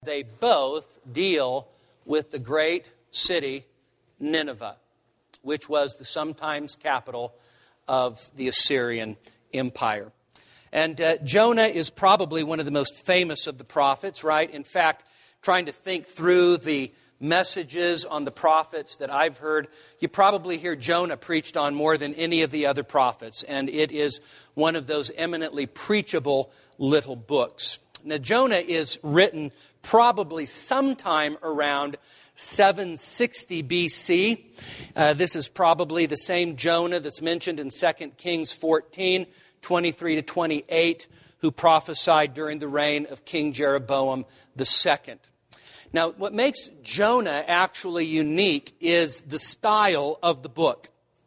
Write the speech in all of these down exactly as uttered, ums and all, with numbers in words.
They both deal with the great city Nineveh, which was the sometimes capital of the Assyrian Empire. And uh, Jonah is probably one of the most famous of the prophets, right? In fact, trying to think through the messages on the prophets that I've heard, you probably hear Jonah preached on more than any of the other prophets. And it is one of those eminently preachable little books. Now, Jonah is written probably sometime around seven sixty B C. Uh, this is probably the same Jonah that's mentioned in Second Kings fourteen, twenty-three to twenty-eight, who prophesied during the reign of King Jeroboam the second. Now, what makes Jonah actually unique is the style of the book.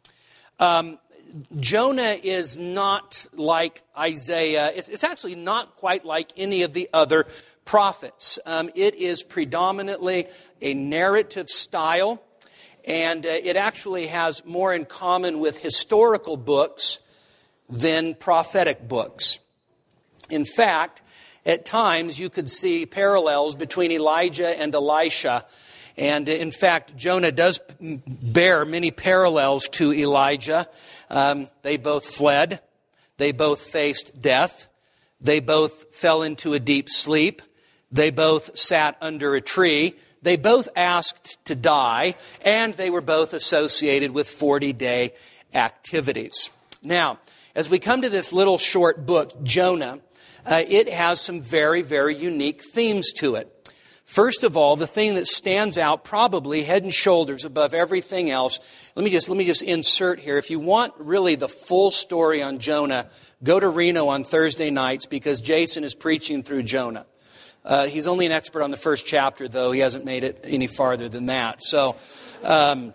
Um, Jonah is not like Isaiah. It's, it's actually not quite like any of the other prophets. Um, it is predominantly a narrative style, and uh, it actually has more in common with historical books than prophetic books. In fact, at times you could see parallels between Elijah and Elisha. And in fact, Jonah does bear many parallels to Elijah. Um, they both fled. They both faced death. They both fell into a deep sleep. They both sat under a tree. They both asked to die. And they were both associated with forty-day activities. Now, as we come to this little short book, Jonah, uh, it has some very, very unique themes to it. First of all, the thing that stands out probably head and shoulders above everything else. Let me just let me just insert here. If you want really the full story on Jonah, go to Reno on Thursday nights because Jason is preaching through Jonah. Uh, he's only an expert on the first chapter, though. He hasn't made it any farther than that. So um,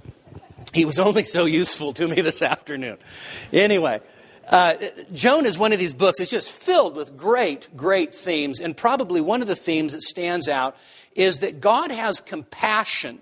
he was only so useful to me this afternoon. Anyway. Uh, Jonah is one of these books. It's just filled with great, great themes. And probably one of the themes that stands out is that God has compassion,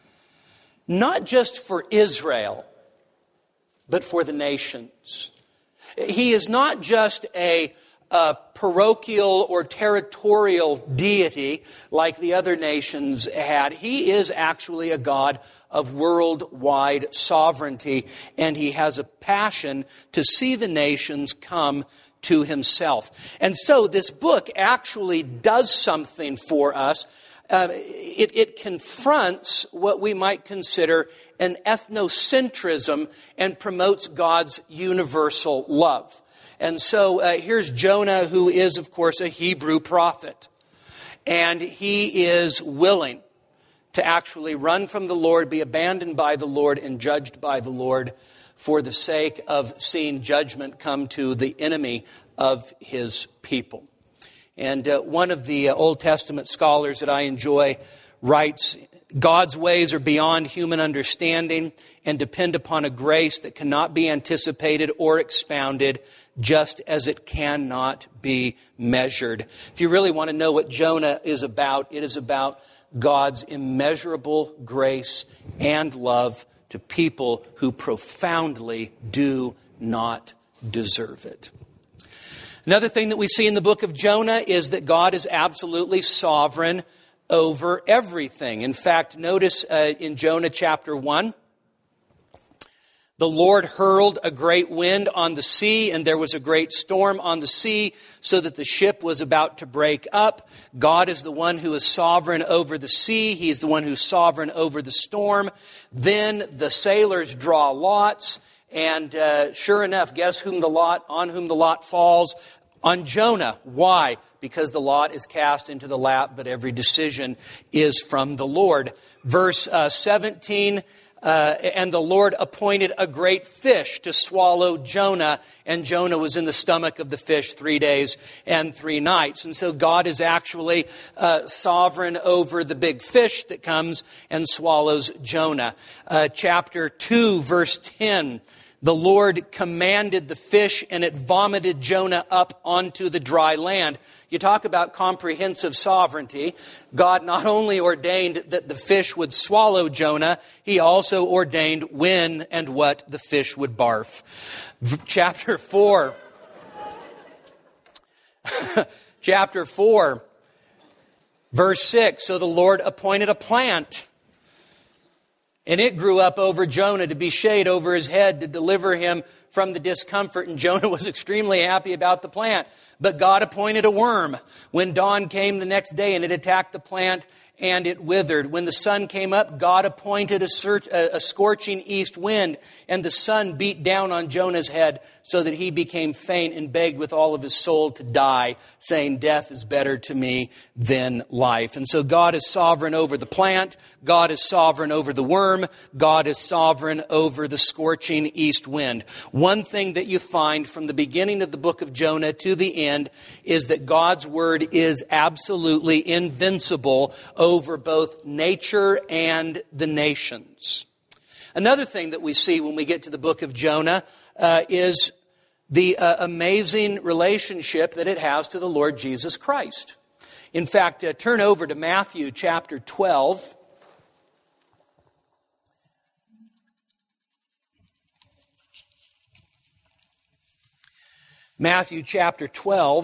not just for Israel, but for the nations. He is not just a, a parochial or territorial deity like the other nations had. He is actually a God of worldwide sovereignty, and he has a passion to see the nations come to himself. And so this book actually does something for us. Uh, it, it confronts what we might consider an ethnocentrism and promotes God's universal love. And so uh, here's Jonah, who is, of course, a Hebrew prophet. And he is willing to actually run from the Lord, be abandoned by the Lord, and judged by the Lord for the sake of seeing judgment come to the enemy of his people. And uh, one of the uh, Old Testament scholars that I enjoy writes, God's ways are beyond human understanding and depend upon a grace that cannot be anticipated or expounded, just as it cannot be measured. If you really want to know what Jonah is about, it is about God's immeasurable grace and love to people who profoundly do not deserve it. Another thing that we see in the book of Jonah is that God is absolutely sovereign over everything. In fact, notice uh, in Jonah chapter one, the Lord hurled a great wind on the sea, and there was a great storm on the sea, so that the ship was about to break up. God is the one who is sovereign over the sea. He is the one who's sovereign over the storm. Then the sailors draw lots, and uh, sure enough, guess whom the lot on whom the lot falls? On Jonah. Why? Because the lot is cast into the lap, but every decision is from the Lord. Verse uh, seventeen. Uh, and the Lord appointed a great fish to swallow Jonah, and Jonah was in the stomach of the fish three days and three nights. And so God is actually uh, sovereign over the big fish that comes and swallows Jonah. Uh, chapter two, verse ten. The Lord commanded the fish, and it vomited Jonah up onto the dry land. You talk about comprehensive sovereignty. God not only ordained that the fish would swallow Jonah, he also ordained when and what the fish would barf. Chapter four. Chapter four. Verse six, so the Lord appointed a plant, and it grew up over Jonah to be shade over his head to deliver him from the discomfort. And Jonah was extremely happy about the plant. But God appointed a worm when dawn came the next day, and it attacked the plant and it withered. When the sun came up, God appointed a, search, a, a scorching east wind, and the sun beat down on Jonah's head so that he became faint and begged with all of his soul to die, saying, death is better to me than life. And so God is sovereign over the plant. God is sovereign over the worm. God is sovereign over the scorching east wind. One thing that you find from the beginning of the book of Jonah to the end is that God's word is absolutely invincible over both nature and the nations. Another thing that we see when we get to the book of Jonah uh, is the uh, amazing relationship that it has to the Lord Jesus Christ. In fact, uh, turn over to Matthew chapter twelve. Matthew chapter twelve.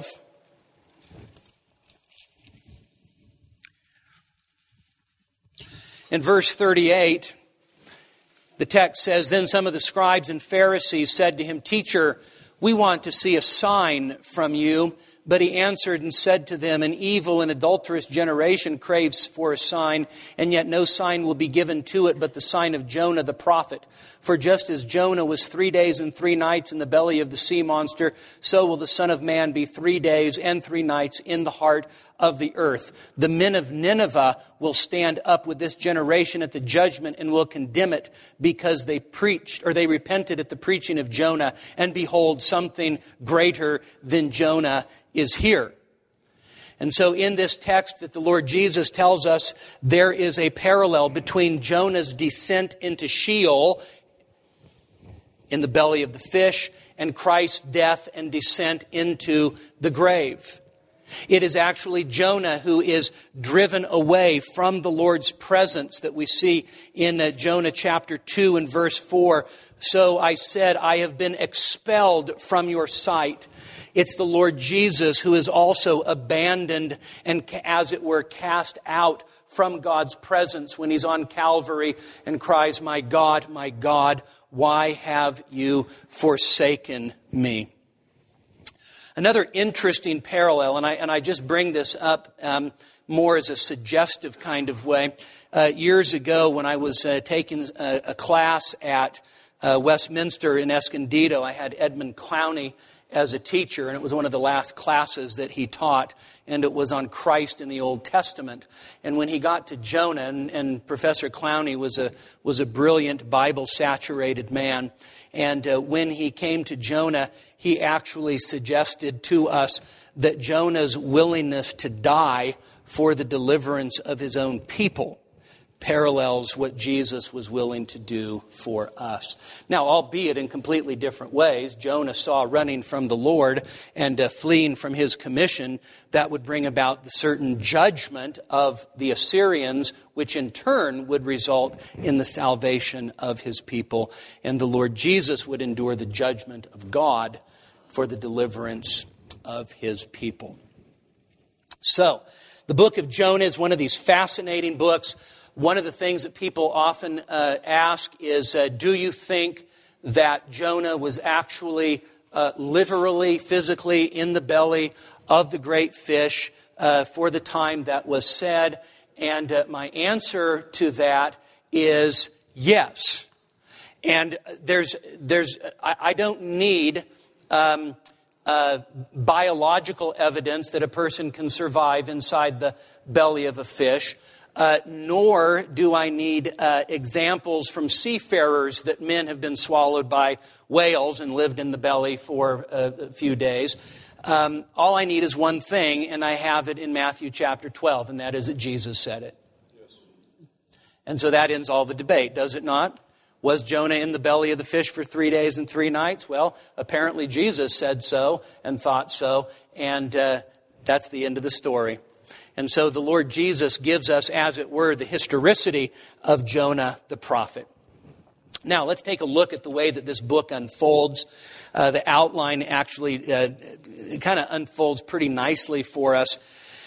In verse thirty-eight, the text says, then some of the scribes and Pharisees said to him, teacher, we want to see a sign from you. But he answered and said to them, an evil and adulterous generation craves for a sign, and yet no sign will be given to it but the sign of Jonah the prophet. For just as Jonah was three days and three nights in the belly of the sea monster, so will the Son of Man be three days and three nights in the heart of the earth. The men of Nineveh will stand up with this generation at the judgment and will condemn it, because they preached, or they repented at the preaching of Jonah, and behold, something greater than Jonah is here. And so in this text that the Lord Jesus tells us, there is a parallel between Jonah's descent into Sheol in the belly of the fish and Christ's death and descent into the grave. It is actually Jonah who is driven away from the Lord's presence that we see in uh, Jonah chapter two and verse four. So I said, I have been expelled from your sight. It's the Lord Jesus who is also abandoned and, as it were, cast out from God's presence when he's on Calvary and cries, my God, my God, why have you forsaken me? Another interesting parallel, and I, and I just bring this up um, more as a suggestive kind of way. Uh, years ago when I was uh, taking a, a class at uh, Westminster in Escondido, I had Edmund Clowney as a teacher, and it was one of the last classes that he taught, and it was on Christ in the Old Testament. And when he got to Jonah, and, and Professor Clowney was a was a brilliant Bible-saturated man, and uh, when he came to Jonah, he actually suggested to us that Jonah's willingness to die for the deliverance of his own people parallels what Jesus was willing to do for us. Now, albeit in completely different ways, Jonah saw running from the Lord and uh, fleeing from his commission, that would bring about the certain judgment of the Assyrians, which in turn would result in the salvation of his people. And the Lord Jesus would endure the judgment of God for the deliverance of his people. So, the book of Jonah is one of these fascinating books. One of the things that people often uh, ask is, uh, do you think that Jonah was actually uh, literally, physically in the belly of the great fish uh, for the time that was said? And uh, my answer to that is yes. And there's, there's, I, I don't need um, uh, biological evidence that a person can survive inside the belly of a fish. Uh, nor do I need uh, examples from seafarers that men have been swallowed by whales and lived in the belly for a, a few days. Um, all I need is one thing, and I have it in Matthew chapter twelve, and that is that Jesus said it. Yes. And so that ends all the debate, does it not? Was Jonah in the belly of the fish for three days and three nights? Well, apparently Jesus said so and thought so, and uh, that's the end of the story. And so the Lord Jesus gives us, as it were, the historicity of Jonah the prophet. Now, let's take a look at the way that this book unfolds. Uh, the outline actually uh, kind of unfolds pretty nicely for us.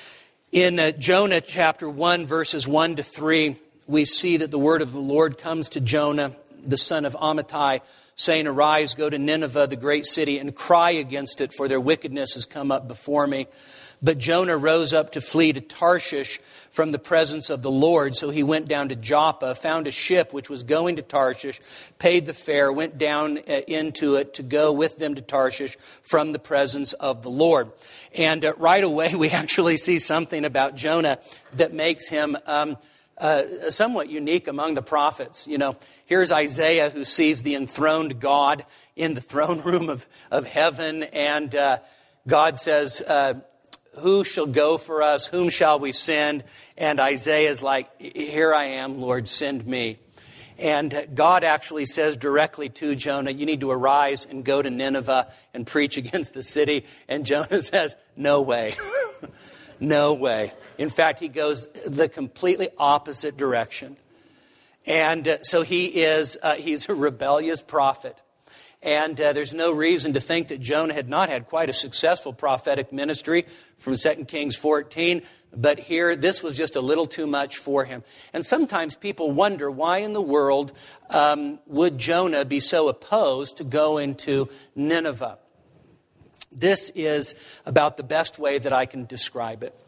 In uh, Jonah chapter one, verses one to three, we see that the word of the Lord comes to Jonah, the son of Amittai, saying, "Arise, go to Nineveh, the great city, and cry against it, for their wickedness has come up before me." But Jonah rose up to flee to Tarshish from the presence of the Lord. So he went down to Joppa, found a ship which was going to Tarshish, paid the fare, went down into it to go with them to Tarshish from the presence of the Lord. And uh, right away, we actually see something about Jonah that makes him um, uh, somewhat unique among the prophets. You know, here's Isaiah, who sees the enthroned God in the throne room of, of heaven. And uh, God says, uh, who shall go for us? Whom shall we send? And Isaiah is like, here I am, Lord, send me. And God actually says directly to Jonah, you need to arise and go to Nineveh and preach against the city. And Jonah says, no way. No way. In fact, he goes the completely opposite direction. And uh, so he is, uh, he's a rebellious prophet. And uh, there's no reason to think that Jonah had not had quite a successful prophetic ministry from Second Kings fourteen. But here, this was just a little too much for him. And sometimes people wonder, why in the world um, would Jonah be so opposed to going to Nineveh? This is about the best way that I can describe it.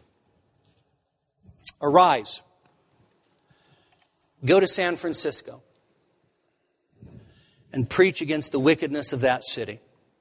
Arise. Go to San Francisco and preach against the wickedness of that city.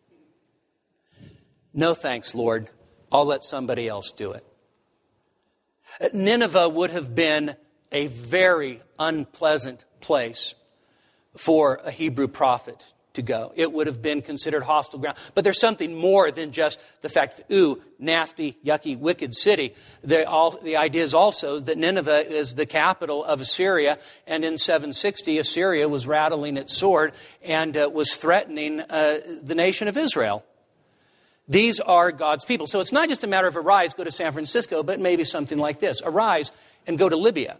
No thanks, Lord. I'll let somebody else do it. Nineveh would have been a very unpleasant place for a Hebrew prophet to go. It would have been considered hostile ground. But there's something more than just the fact that, ooh, nasty, yucky, wicked city. The, all, the idea is also that Nineveh is the capital of Assyria. And in seven sixty, Assyria was rattling its sword and uh, was threatening uh, the nation of Israel. These are God's people. So it's not just a matter of arise, go to San Francisco, but maybe something like this. Arise and go to Libya.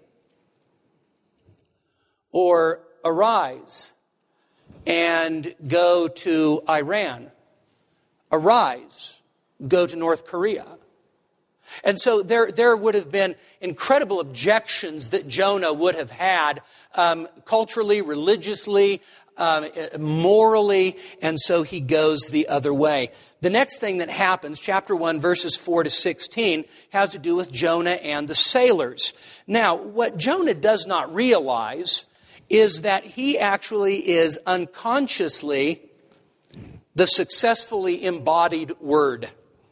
Or arise and go to Iran. Arise, go to North Korea. And so there, there would have been incredible objections that Jonah would have had um, culturally, religiously, um, morally, and so he goes the other way. The next thing that happens, chapter one, verses four to sixteen, has to do with Jonah and the sailors. Now, what Jonah does not realize is that he actually is unconsciously the successfully embodied word.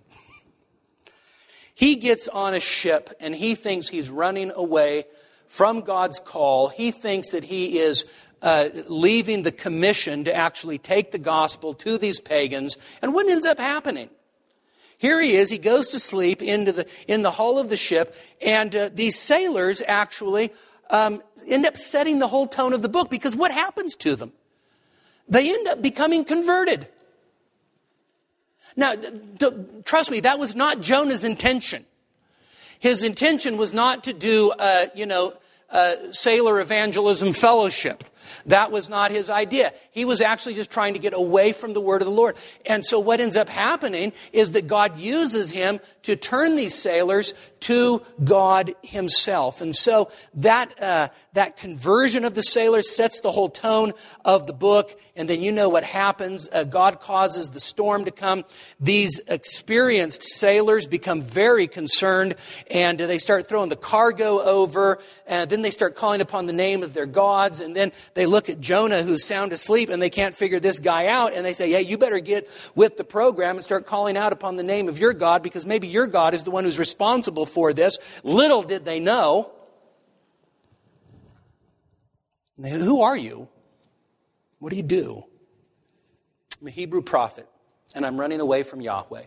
He gets on a ship and he thinks he's running away from God's call. He thinks that he is uh, leaving the commission to actually take the gospel to these pagans. And what ends up happening? Here he is, he goes to sleep into the, in the hull of the ship, and uh, these sailors actually Um, end up setting the whole tone of the book, because what happens to them? They end up becoming converted. Now, d- trust me, that was not Jonah's intention. His intention was not to do, uh, you know, uh, sailor evangelism fellowship. That was not his idea. He was actually just trying to get away from the word of the Lord. And so what ends up happening is that God uses him to turn these sailors to God himself. And so that uh, that conversion of the sailors sets the whole tone of the book. And then you know what happens. Uh, God causes the storm to come. These experienced sailors become very concerned, and they start throwing the cargo over. And then they start calling upon the name of their gods. And then they look at Jonah, who's sound asleep, and they can't figure this guy out. And they say, hey, you better get with the program and start calling out upon the name of your God, because maybe your God is the one who's responsible for this. Little did they know. Who are you? What do you do? I'm a Hebrew prophet, and I'm running away from Yahweh.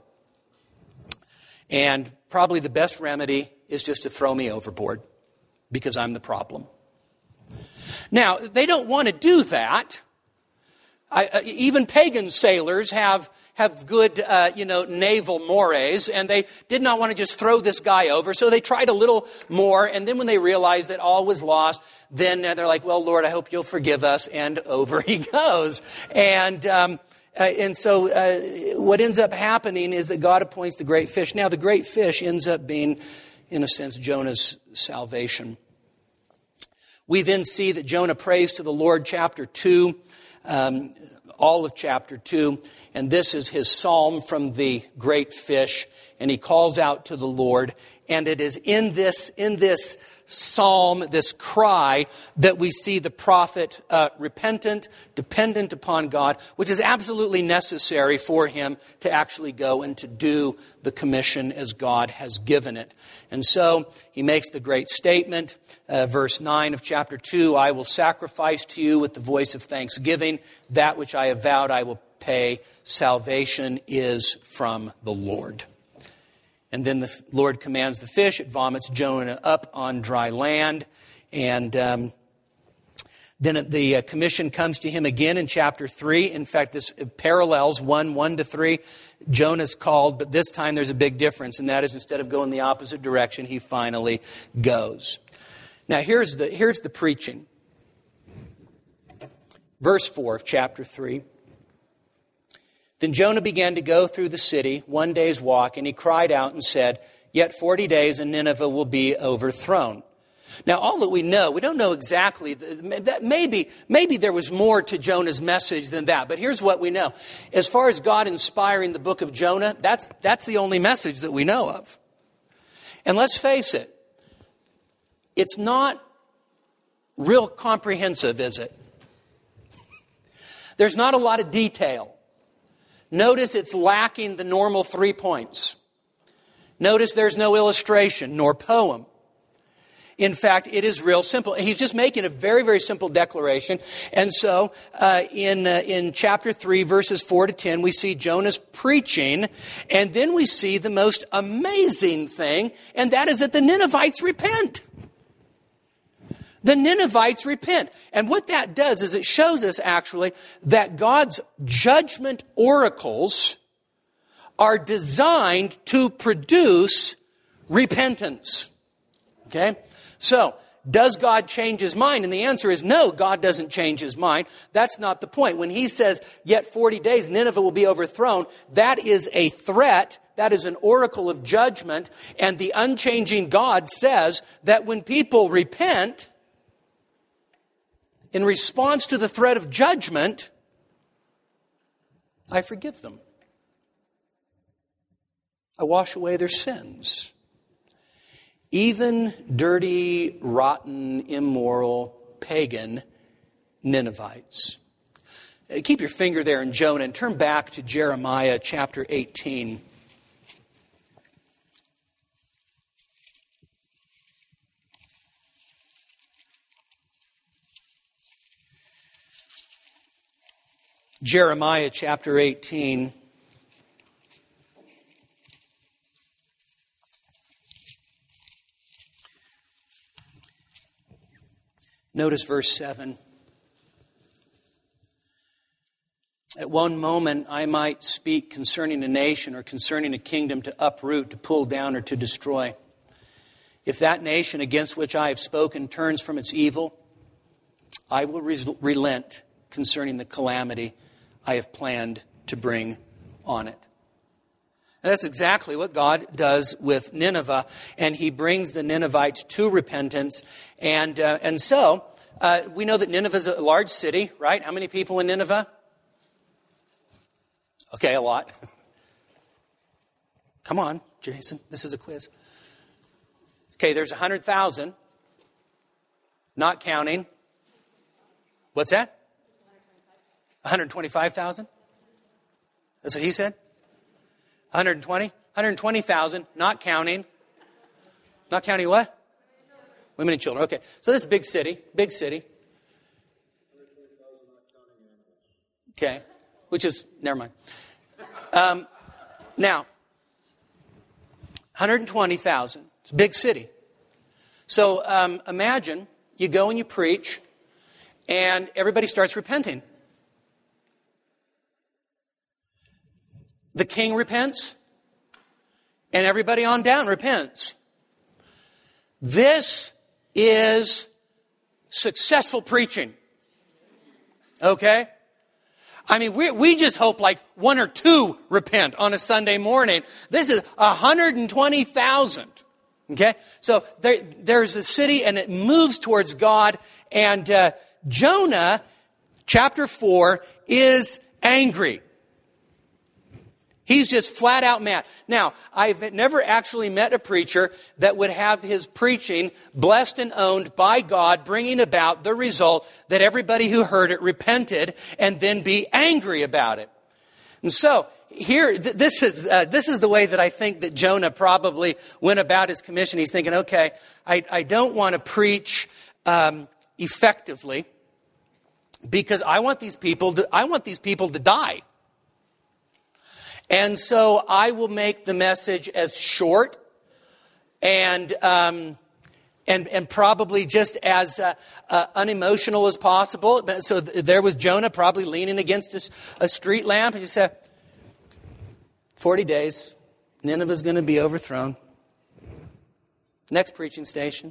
And probably the best remedy is just to throw me overboard, because I'm the problem. Now, they don't want to do that. I, uh, even pagan sailors have have good, uh, you know, naval mores, and they did not want to just throw this guy over. So they tried a little more, and then when they realized that all was lost, then they're like, well, Lord, I hope you'll forgive us, and over he goes. And um, uh, and so uh, what ends up happening is that God appoints the great fish. Now, the great fish ends up being in a sense, Jonah's salvation. We then see that Jonah prays to the Lord, chapter two, um, all of chapter two. And this is his psalm from the great fish. And he calls out to the Lord. And it is in this, in this psalm, this cry, that we see the prophet uh, repentant, dependent upon God, which is absolutely necessary for him to actually go and to do the commission as God has given it. And so he makes the great statement, uh, verse nine of chapter two, I will sacrifice to you with the voice of thanksgiving. That which I have vowed I will pay. Salvation is from the Lord. And then the Lord commands the fish. It vomits Jonah up on dry land. And um, then the uh, commission comes to him again in chapter three. In fact, this parallels one, one to three. Jonah's called, but this time there's a big difference. And that is, instead of going the opposite direction, he finally goes. Now, here's the, here's the preaching. Verse four of chapter three. Then Jonah began to go through the city one day's walk, and he cried out and said, yet forty days and Nineveh will be overthrown. Now, all that we know, we don't know exactly, that maybe, maybe there was more to Jonah's message than that. But here's what we know. As far as God inspiring the book of Jonah, that's, that's the only message that we know of. And let's face it, it's not real comprehensive, is it? There's not a lot of detail. Notice it's lacking the normal three points. Notice there's no illustration nor poem. In fact, it is real simple. He's just making a very, very simple declaration. And so uh, in, uh, in chapter three, verses four to ten, we see Jonah's preaching. And then we see the most amazing thing, and that is that the Ninevites repent. The Ninevites repent. And what that does is it shows us actually that God's judgment oracles are designed to produce repentance. Okay? So, does God change his mind? And the answer is no, God doesn't change his mind. That's not the point. When he says, yet forty days, Nineveh will be overthrown, that is a threat. That is an oracle of judgment. And the unchanging God says that when people repent, in response to the threat of judgment, I forgive them. I wash away their sins. Even dirty, rotten, immoral, pagan Ninevites. Keep your finger there in Jonah and turn back to Jeremiah chapter eighteen. Jeremiah chapter eighteen. Notice verse seven. At one moment I might speak concerning a nation or concerning a kingdom to uproot, to pull down, or to destroy. If that nation against which I have spoken turns from its evil, I will re- relent concerning the calamity I have planned to bring on it. And that's exactly what God does with Nineveh, and he brings the Ninevites to repentance. And uh, and so, uh, we know that Nineveh is a large city, right? How many people in Nineveh? Okay, a lot. Come on, Jason, this is a quiz. Okay, there's one hundred thousand, not counting. What's that? one hundred twenty-five thousand? That's what he said? one hundred twenty? one hundred twenty thousand, not counting. Not counting what? Women and children. Okay, so this is a big city. Big city. Okay, which is, never mind. Um, now, one hundred twenty thousand. It's a big city. So um, imagine you go and you preach, and everybody starts repenting. The king repents, and everybody on down repents. This is successful preaching. Okay? I mean, we we just hope like one or two repent on a Sunday morning. This is one hundred twenty thousand. Okay? So there, there's a city and it moves towards God. And uh, Jonah, chapter four, is angry. He's just flat out mad. Now, I've never actually met a preacher that would have his preaching blessed and owned by God, bringing about the result that everybody who heard it repented and then be angry about it. And so, here, th- this is uh, this is the way that I think that Jonah probably went about his commission. He's thinking, okay, I, I don't want to preach um, effectively because I want these people to, I want these people to die. And so I will make the message as short and um, and and probably just as uh, uh, unemotional as possible. So th- there was Jonah probably leaning against a, a street lamp. And he said, forty days, Nineveh's going to be overthrown. Next preaching station.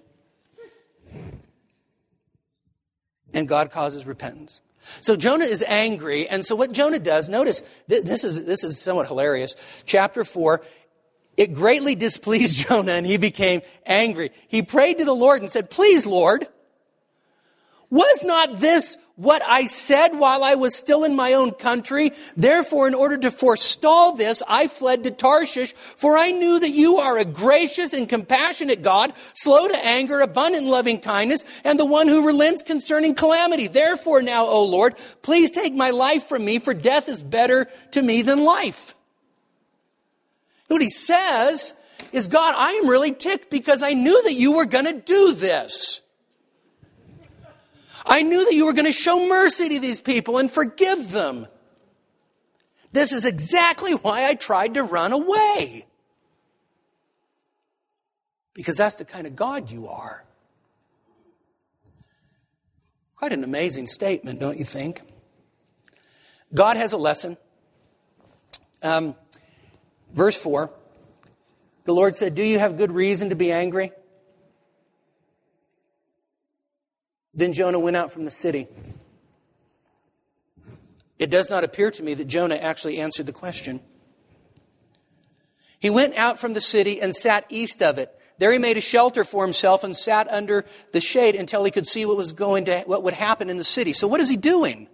And God causes repentance. So Jonah is angry, and so what Jonah does, notice, th- this is this is somewhat hilarious. Chapter four, it greatly displeased Jonah, and he became angry. He prayed to the Lord and said, "Please, Lord, was not this what I said while I was still in my own country? Therefore, in order to forestall this, I fled to Tarshish, for I knew that you are a gracious and compassionate God, slow to anger, abundant in loving kindness, and the one who relents concerning calamity. Therefore now, O Lord, please take my life from me, for death is better to me than life." What he says is, God, I am really ticked because I knew that you were going to do this. I knew that you were going to show mercy to these people and forgive them. This is exactly why I tried to run away. Because that's the kind of God you are. Quite an amazing statement, don't you think? God has a lesson. Um, verse four. The Lord said, "Do you have good reason to be angry?" Then Jonah went out from the city. It does not appear to me that Jonah actually answered the question. He went out from the city and sat east of it. There he made a shelter for himself and sat under the shade until he could see what was going to, what would happen in the city. So what is he doing?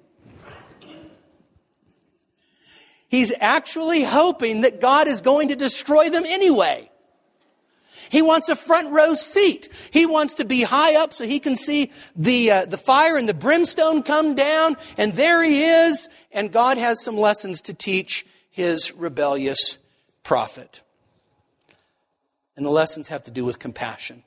He's actually hoping that God is going to destroy them anyway. He wants a front row seat. He wants to be high up so he can see the uh, the fire and the brimstone come down. And there he is. And God has some lessons to teach his rebellious prophet. And the lessons have to do with compassion.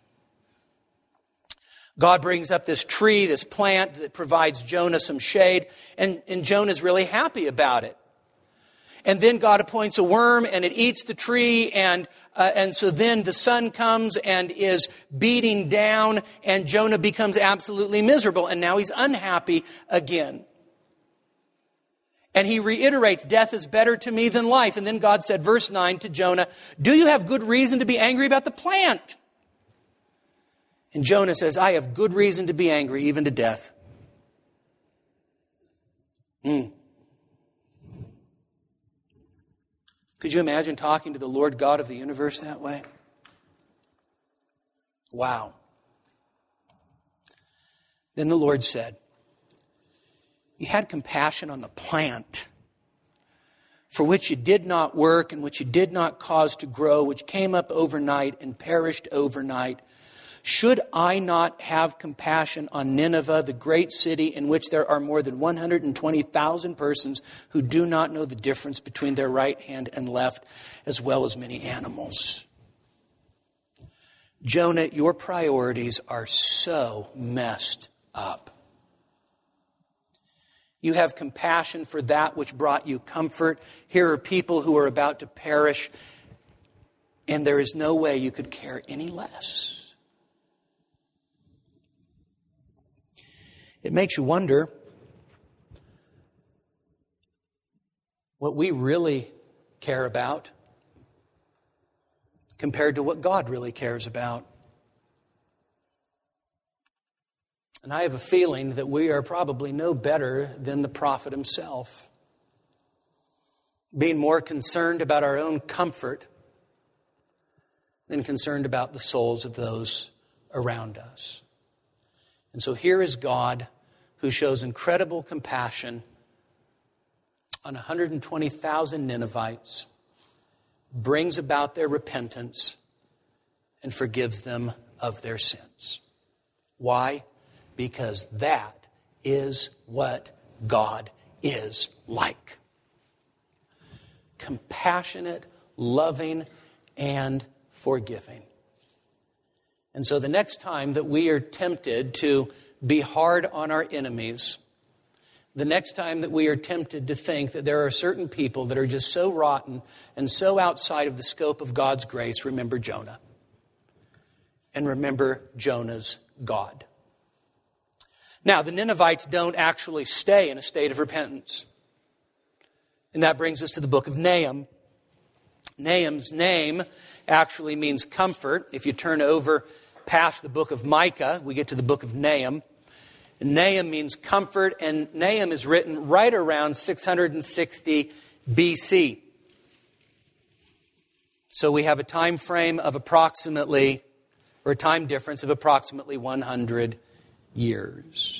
God brings up this tree, this plant that provides Jonah some shade. And, and Jonah's really happy about it. And then God appoints a worm and it eats the tree. And uh, and so then the sun comes and is beating down. And Jonah becomes absolutely miserable. And now he's unhappy again. And he reiterates, death is better to me than life. And then God said, verse nine to Jonah, do you have good reason to be angry about the plant? And Jonah says, I have good reason to be angry, even to death. Hmm. Could you imagine talking to the Lord God of the universe that way? Wow. Then the Lord said, you had compassion on the plant, for which you did not work and which you did not cause to grow, which came up overnight and perished overnight. Should I not have compassion on Nineveh, the great city in which there are more than one hundred twenty thousand persons who do not know the difference between their right hand and left, as well as many animals? Jonah, your priorities are so messed up. You have compassion for that which brought you comfort. Here are people who are about to perish, and there is no way you could care any less. It makes you wonder what we really care about compared to what God really cares about. And I have a feeling that we are probably no better than the prophet himself, being more concerned about our own comfort than concerned about the souls of those around us. And so here is God who shows incredible compassion on one hundred twenty thousand Ninevites, brings about their repentance, and forgives them of their sins. Why? Because that is what God is like. Compassionate, loving, and forgiving. And so the next time that we are tempted to be hard on our enemies, the next time that we are tempted to think that there are certain people that are just so rotten and so outside of the scope of God's grace, remember Jonah. And remember Jonah's God. Now, the Ninevites don't actually stay in a state of repentance. And that brings us to the book of Nahum. Nahum's name actually means comfort. If you turn over past the book of Micah, we get to the book of Nahum. And Nahum means comfort, and Nahum is written right around six hundred sixty B C. So we have a time frame of approximately, or a time difference of approximately one hundred years.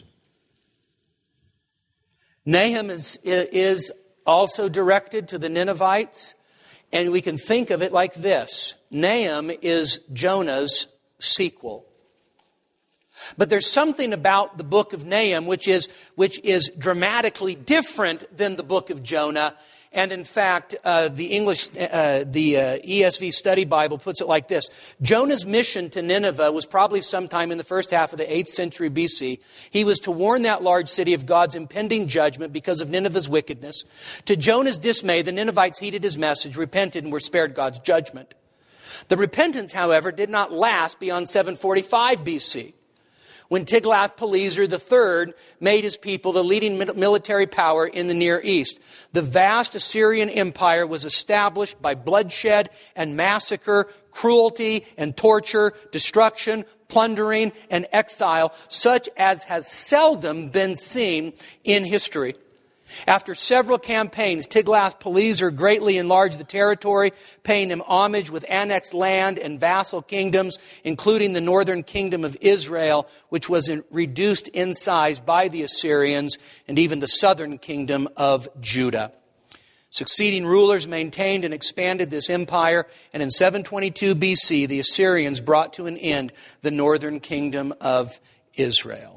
Nahum is, is also directed to the Ninevites, and we can think of it like this. Nahum is Jonah's sequel. But there's something about the book of Nahum which is, which is dramatically different than the book of Jonah. And in fact, uh, the English, uh, the uh, E S V Study Bible puts it like this. Jonah's mission to Nineveh was probably sometime in the first half of the eighth century B C. He was to warn that large city of God's impending judgment because of Nineveh's wickedness. To Jonah's dismay, the Ninevites heeded his message, repented, and were spared God's judgment. The repentance, however, did not last beyond seven forty-five B C. When Tiglath-Pileser the third made his people the leading military power in the Near East. The vast Assyrian Empire was established by bloodshed and massacre, cruelty and torture, destruction, plundering, and exile, such as has seldom been seen in history. After several campaigns, Tiglath-Pileser greatly enlarged the territory, paying him homage with annexed land and vassal kingdoms, including the northern kingdom of Israel, which was in, reduced in size by the Assyrians, and even the southern kingdom of Judah. Succeeding rulers maintained and expanded this empire, and in seven twenty-two B C, the Assyrians brought to an end the northern kingdom of Israel.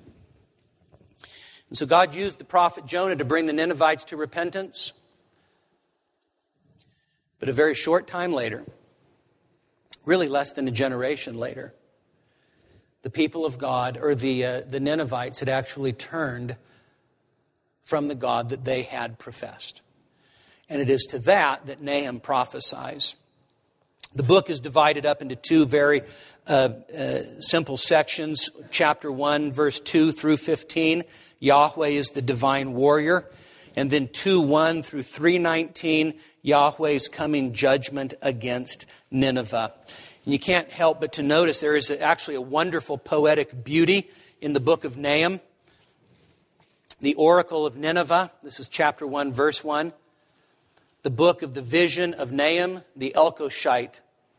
And so God used the prophet Jonah to bring the Ninevites to repentance. But a very short time later, really less than a generation later, the people of God, or the, uh, the Ninevites, had actually turned from the God that they had professed. And it is to that that Nahum prophesies. The book is divided up into two very uh, uh, simple sections. Chapter one, verse two through fifteen. Yahweh is the divine warrior. And then two one through three nineteen. Yahweh's coming judgment against Nineveh. And you can't help but to notice there is actually a wonderful poetic beauty in the book of Nahum. The oracle of Nineveh. This is chapter one, verse one. The book of the vision of Nahum, the Elkoshite.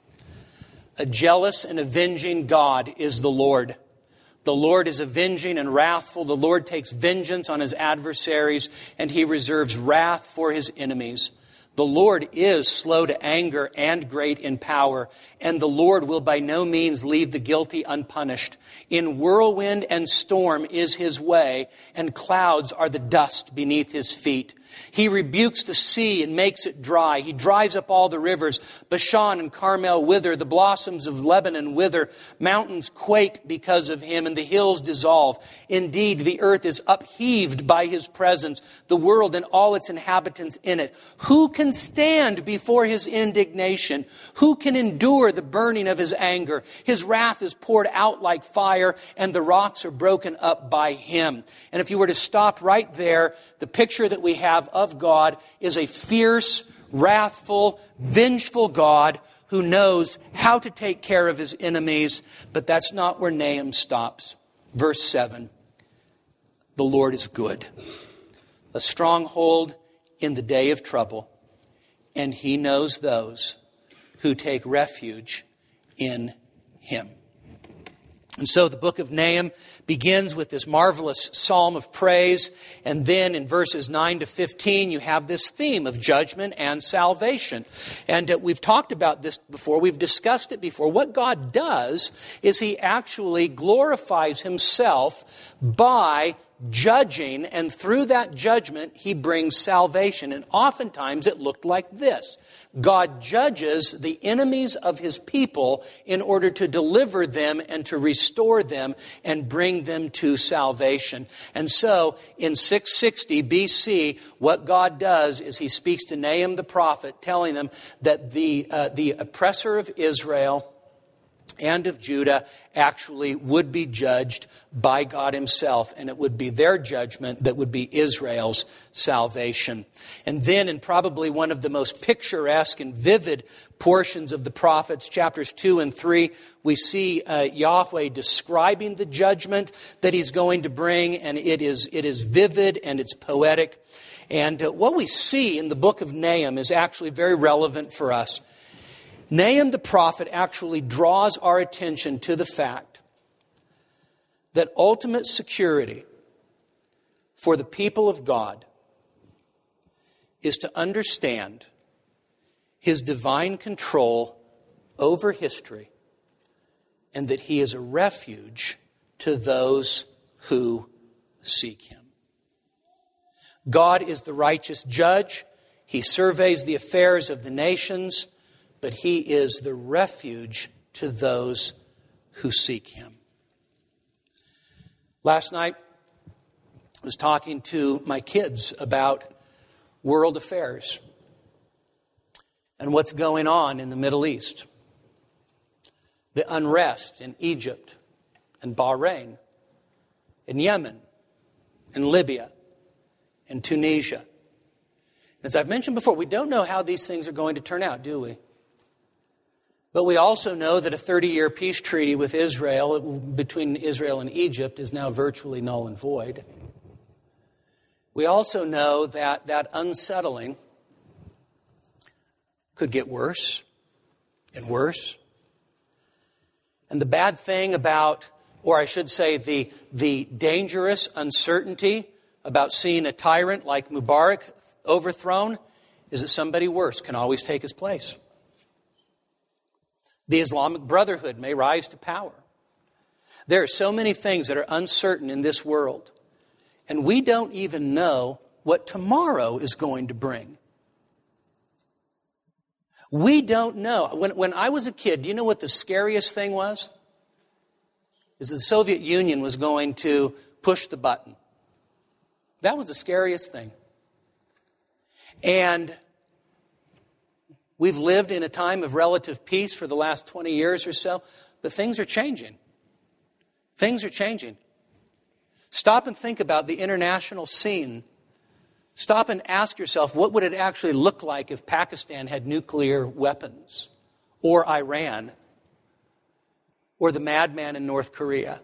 A jealous and avenging God is the Lord. The Lord is avenging and wrathful. The Lord takes vengeance on his adversaries, and he reserves wrath for his enemies. The Lord is slow to anger and great in power, and the Lord will by no means leave the guilty unpunished. In whirlwind and storm is his way, and clouds are the dust beneath his feet. He rebukes the sea and makes it dry. He dries up all the rivers. Bashan and Carmel wither. The blossoms of Lebanon wither. Mountains quake because of him, and the hills dissolve. Indeed, the earth is upheaved by his presence, the world and all its inhabitants in it. Who can stand before his indignation? Who can endure the burning of his anger? His wrath is poured out like fire, and the rocks are broken up by him. And if you were to stop right there, the picture that we have of God is a fierce, wrathful, vengeful God who knows how to take care of his enemies. But that's not where Nahum stops. Verse seven. The Lord is good, a stronghold in the day of trouble, and he knows those who take refuge in him. And so the book of Nahum begins with this marvelous psalm of praise. And then in verses nine to fifteen, you have this theme of judgment and salvation. And uh, we've talked about this before. We've discussed it before. What God does is he actually glorifies himself by judging. And through that judgment, he brings salvation. And oftentimes it looked like this. God judges the enemies of his people in order to deliver them and to restore them and bring them to salvation. And so in six sixty B C, what God does is he speaks to Nahum the prophet, telling them that the, uh, the oppressor of Israel and of Judah actually would be judged by God himself, and it would be their judgment that would be Israel's salvation. And then in probably one of the most picturesque and vivid portions of the prophets, chapters two and three, we see uh, Yahweh describing the judgment that he's going to bring, and it is, it is vivid and it's poetic. And uh, what we see in the book of Nahum is actually very relevant for us. Nahum the prophet actually draws our attention to the fact that ultimate security for the people of God is to understand his divine control over history and that he is a refuge to those who seek him. God is the righteous judge. He surveys the affairs of the nations, but he is the refuge to those who seek him. Last night, I was talking to my kids about world affairs and what's going on in the Middle East. The unrest in Egypt and Bahrain, in Yemen, in Libya, in Tunisia. As I've mentioned before, we don't know how these things are going to turn out, do we? But we also know that a thirty-year peace treaty with Israel, between Israel and Egypt, is now virtually null and void. We also know that that unsettling could get worse and worse. And the bad thing about, or I should say the, the dangerous uncertainty about seeing a tyrant like Mubarak overthrown, is that somebody worse can always take his place. The Islamic Brotherhood may rise to power. There are so many things that are uncertain in this world. And we don't even know what tomorrow is going to bring. We don't know. When, when I was a kid, do you know what the scariest thing was? Is that the Soviet Union was going to push the button. That was the scariest thing. And we've lived in a time of relative peace for the last twenty years or so, but things are changing. Things are changing. Stop and think about the international scene. Stop and ask yourself, what would it actually look like if Pakistan had nuclear weapons? Or Iran? Or the madman in North Korea?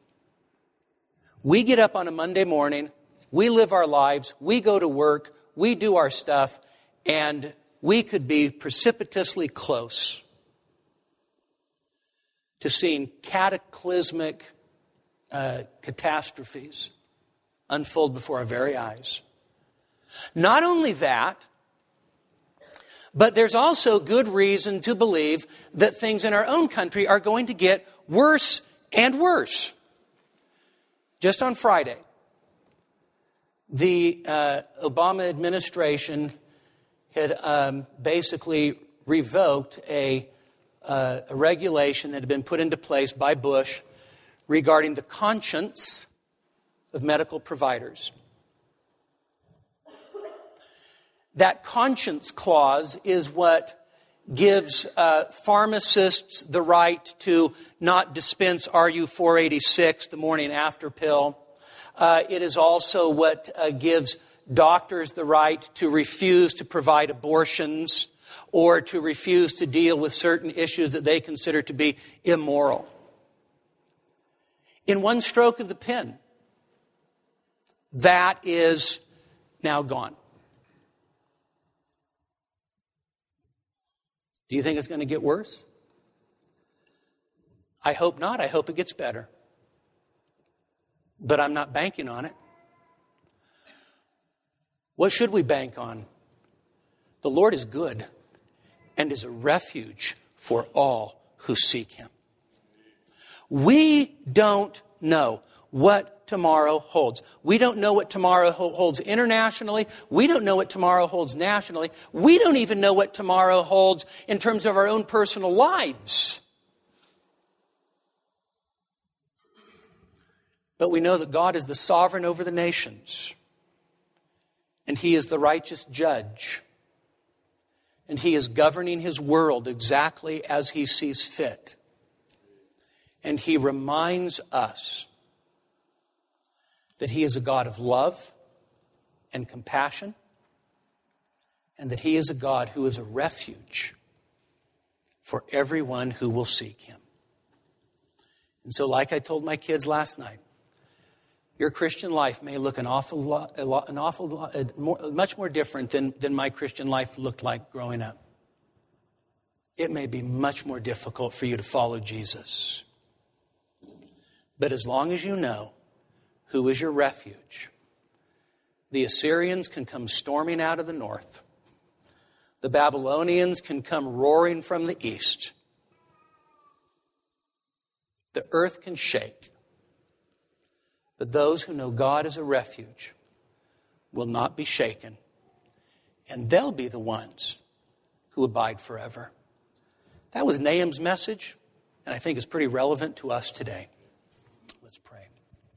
We get up on a Monday morning, we live our lives, we go to work, we do our stuff, and we could be precipitously close to seeing cataclysmic uh, catastrophes unfold before our very eyes. Not only that, but there's also good reason to believe that things in our own country are going to get worse and worse. Just on Friday, the uh, Obama administration had um, basically revoked a, uh, a regulation that had been put into place by Bush regarding the conscience of medical providers. That conscience clause is what gives uh, pharmacists the right to not dispense R U four eighty-six, the morning after pill. Uh, it is also what uh, gives doctors the right to refuse to provide abortions or to refuse to deal with certain issues that they consider to be immoral. In one stroke of the pen, that is now gone. Do you think it's going to get worse? I hope not. I hope it gets better. But I'm not banking on it. What should we bank on? The Lord is good and is a refuge for all who seek him. We don't know what tomorrow holds. We don't know what tomorrow holds internationally. We don't know what tomorrow holds nationally. We don't even know what tomorrow holds in terms of our own personal lives. But we know that God is the sovereign over the nations. And he is the righteous judge. And he is governing his world exactly as he sees fit. And he reminds us that he is a God of love and compassion. And that he is a God who is a refuge for everyone who will seek him. And so, like I told my kids last night, your Christian life may look an awful lot, an awful lot, more, much more different than, than my Christian life looked like growing up. It may be much more difficult for you to follow Jesus. But as long as you know who is your refuge, the Assyrians can come storming out of the north. The Babylonians can come roaring from the east. The earth can shake. But those who know God as a refuge will not be shaken. And they'll be the ones who abide forever. That was Nahum's message, and I think it's pretty relevant to us today. Let's pray.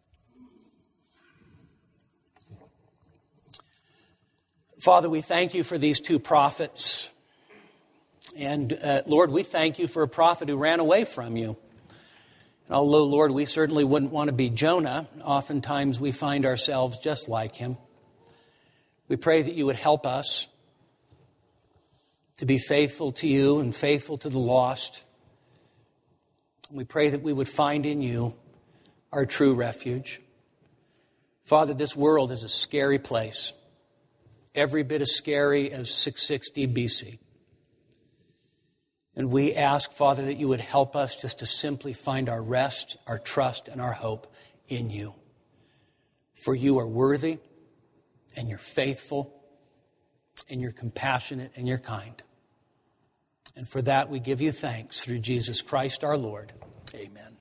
Father, we thank you for these two prophets. And uh, Lord, we thank you for a prophet who ran away from you. And although, Lord, we certainly wouldn't want to be Jonah, oftentimes we find ourselves just like him. We pray that you would help us to be faithful to you and faithful to the lost. We pray that we would find in you our true refuge. Father, this world is a scary place, every bit as scary as six sixty B C. And we ask, Father, that you would help us just to simply find our rest, our trust, and our hope in you. For you are worthy, and you're faithful, and you're compassionate, and you're kind. And for that we give you thanks through Jesus Christ our Lord. Amen.